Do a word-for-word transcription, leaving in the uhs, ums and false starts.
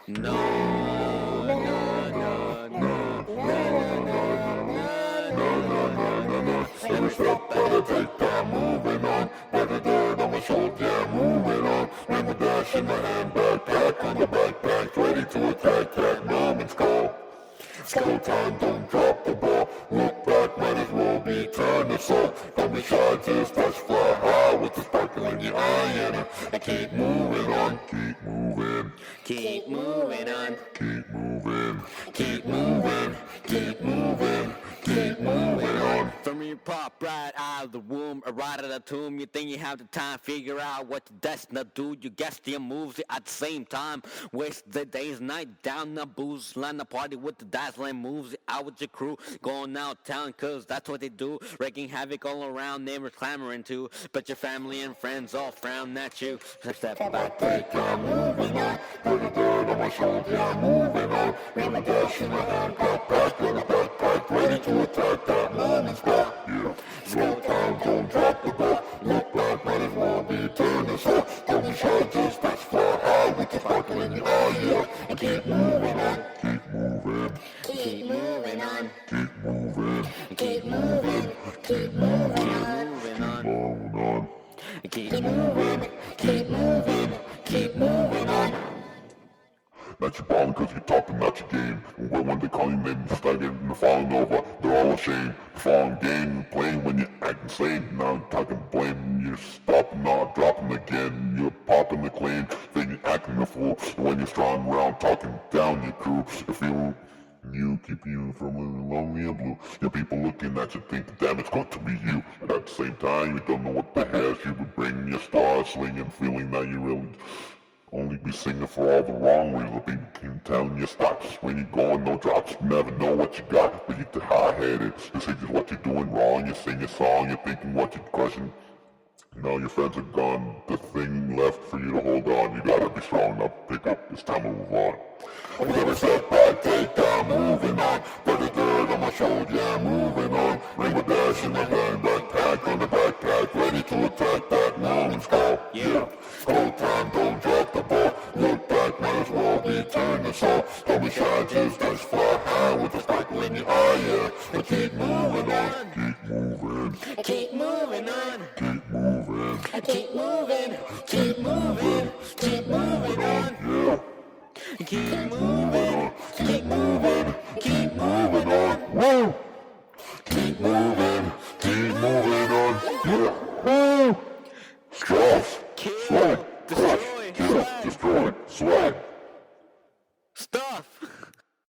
No, no, no, no, no. Every step better take time, moving on. Better dirt on my shoulder, yeah, moving on. Remember dash in my hand, backpack on the backpack, ready to attack, that moments call. It's go time, don't drop the ball. Look back, might as well be turn the soul. Don't be shy, just touch fly high with the sparkle in your eye, and, uh, and keep moving on, keep moving, keep moving on, keep moving, keep moving, keep moving, keep moving on. From your pop right out of the womb, or right out of the tomb, you think you have the time, figure out what the destined do. You guess the moves at the same time. Waste the day's night down the booze, line the party with the dazzling moves. Out with your crew, going out town, cause that's what they do. Wreaking havoc all around, neighbors clamoring too. But your family and friends all frown at you. Step, step back, take time, moving on. Put the dirt on my shoulder, I'm moving on. Remember dash in my hand, backpack on the backpack, ready to attack that moment's back. Yeah, slow time, don't drop the ball. Look back, might as well be turning soul. Don't be shy, just touch fly high with the sparkle in your eye, yeah. And keep moving on, keep moving, keep moving on, keep moving, keep moving, keep moving on, keep on, keep moving, keep moving, keep moving on. Not your ballin' cause you're talking not your game. When, when they call you name, you start getting the falling over. They're all ashamed. The falling game, you playing when you're acting insane. Now I'm talking blame. You're stopping, not dropping again. You're popping the claim, then you're acting a fool. When you're strong around, talking down your crew. If you you keep you from living lonely and blue. Your people looking at you think damn it's going to be you. But at the same time you don't know what the hell you would bring. Your star swinging, feeling that you really only be singing for all the wrong reasons. People keep telling you stop. Just when you're going, no drops. You never know what you got. But you're too high-headed. You say just what you're doing wrong. You sing a song. You're thinking what you're crushing. Now your friends are gone. The thing left for you to hold on. You gotta be strong enough to pick up. It's time to move on. I'm gonna step back, take time, moving on. Put the dirt on my shoulder, yeah, moving on. Ring a dash in my hand, backpack on the backpack, ready to attack that moment's call. Yeah, slow time, don't drop the ball. Look back, might as well be turning soul. Don't be shy, just touch fly high with the sparkle in your eye, yeah. And keep moving on, keep moving, keep moving on, keep moving, keep moving, keep moving, keep moving on, yeah. Keep moving, keep moving, keep moving on. Woo! Keep moving, keep moving on. Yeah. Woo! Stuff, swag, crush, kill, destroy, swag. Stuff.